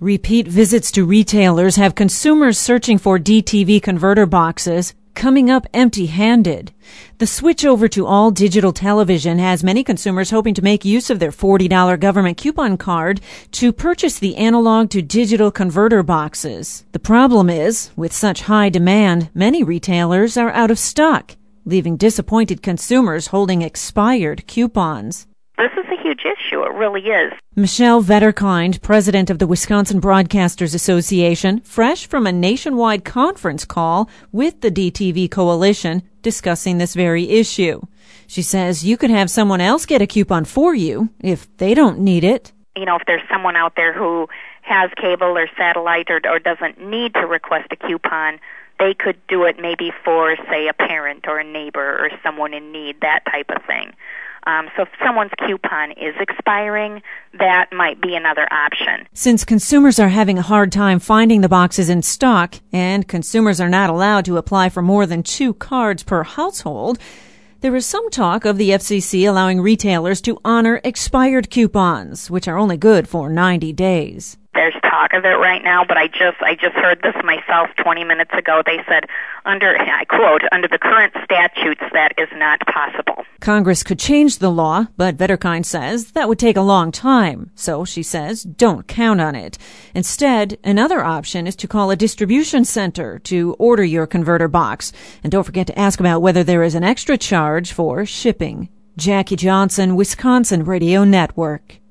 Repeat visits to retailers have consumers searching for DTV converter boxes coming up empty-handed. The switch over to all digital television has many consumers hoping to make use of their $40 government coupon card to purchase the analog to digital converter boxes. The problem is, with such high demand, many retailers are out of stock, leaving disappointed consumers holding expired coupons. This is a huge issue. It really is. Michelle Vetterkind, president of the Wisconsin Broadcasters Association, fresh from a nationwide conference call with the DTV Coalition discussing this very issue. She says you could have someone else get a coupon for you if they don't need it. You know, if there's someone out there who has cable or satellite or doesn't need to request a coupon, they could do it maybe for, say, a parent or a neighbor or someone in need, that type of thing. So if someone's coupon is expiring, that might be another option. Since consumers are having a hard time finding the boxes in stock and consumers are not allowed to apply for more than 2 cards per household, there is some talk of the FCC allowing retailers to honor expired coupons, which are only good for 90 days. There's talk of it right now, but I just heard this myself 20 minutes ago. They said, I quote, under the current statutes, that is not possible. Congress could change the law, but Vetterkind says that would take a long time. So, she says, don't count on it. Instead, another option is to call a distribution center to order your converter box. And don't forget to ask about whether there is an extra charge for shipping. Jackie Johnson, Wisconsin Radio Network.